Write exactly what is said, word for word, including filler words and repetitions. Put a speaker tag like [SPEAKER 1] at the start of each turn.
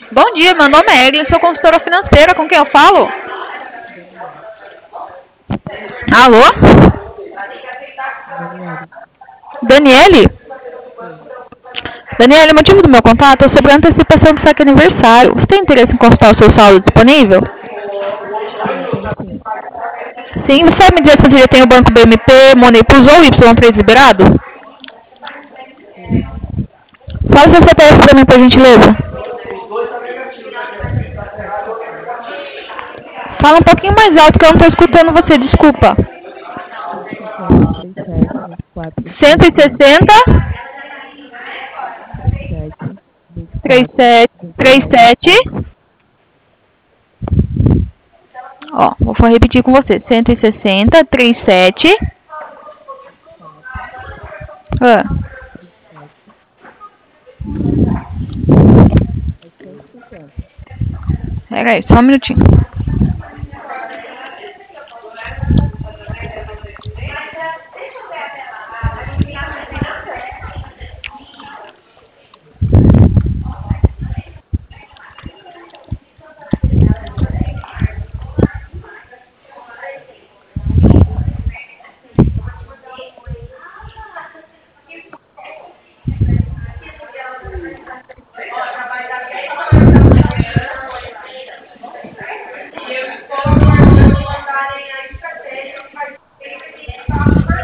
[SPEAKER 1] Bom dia, meu nome é Evelyn, sou consultora financeira. Com quem eu falo?
[SPEAKER 2] Daniele.
[SPEAKER 1] Alô?
[SPEAKER 2] Daniele.
[SPEAKER 1] Daniele?
[SPEAKER 2] Sim.
[SPEAKER 1] Daniele, o motivo do meu contato é sobre a antecipação do saque aniversário. Você tem interesse em consultar o seu saldo disponível?
[SPEAKER 2] Sim, tem sim.
[SPEAKER 1] Sim, você sabe me dizer se você já tem o banco B M P, Money Plus ou Y três liberado?
[SPEAKER 2] Sim.
[SPEAKER 1] Fala seu C P F para mim, por gentileza.
[SPEAKER 2] cento e sessenta,
[SPEAKER 1] Fala um pouquinho mais alto que eu não estou escutando você, desculpa.
[SPEAKER 2] cento e sessenta, trinta e sete, quatro,
[SPEAKER 1] cento e
[SPEAKER 2] vinte e sete,
[SPEAKER 1] sessenta,
[SPEAKER 2] trinta e sete, vinte e quatro,
[SPEAKER 1] trinta e sete,
[SPEAKER 2] vinte e
[SPEAKER 1] trinta e
[SPEAKER 2] sete.
[SPEAKER 1] sete. Ó, vou repetir com você. cento e sessenta, trinta e sete.
[SPEAKER 2] vinte e quatro,
[SPEAKER 1] Ah,
[SPEAKER 2] vinte e sete. É cento e cinquenta.
[SPEAKER 1] pera aí, só um minutinho.